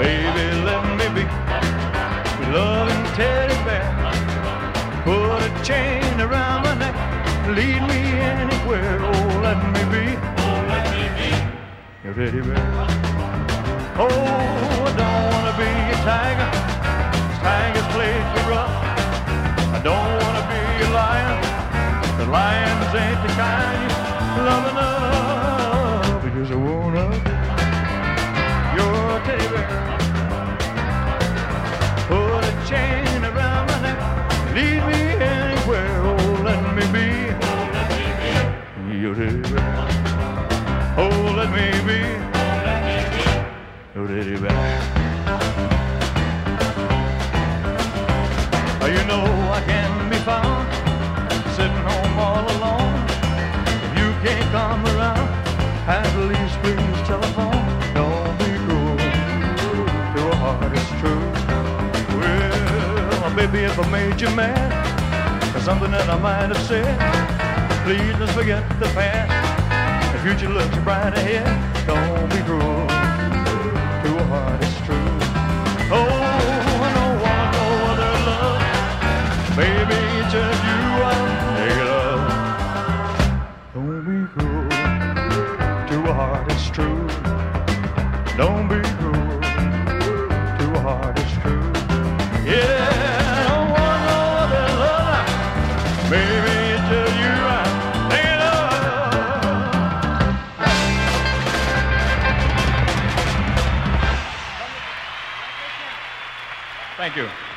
Baby, let me be your loving teddy bear. Put a chain around my neck, lead me anywhere. Oh, let me be your teddy bear. Oh, I don't want to be a tiger. Tigers play too rough. I don't want to be a lion. The lions ain't the kind you love enough. Because I wanna be your teddy bear. Put a chain around my neck, lead me anywhere. Oh, let me be your teddy bear. Oh, let me be your teddy bear. You know I can be found sitting home all alone. If you can't come around, at least please telephone. Don't be cruel to a heart that's true. Well, baby, if I made you mad for something that I might have said, please just forget the past. The future looks bright ahead. Don't be cruel to a heart that's true. Oh, baby, it's just you I'm thinking of. Don't be cruel to a heart that's true. Don't be cruel to a heart that's true. Yeah, I don't want no other love. Baby, it's just you I'm thinking of. Thank you.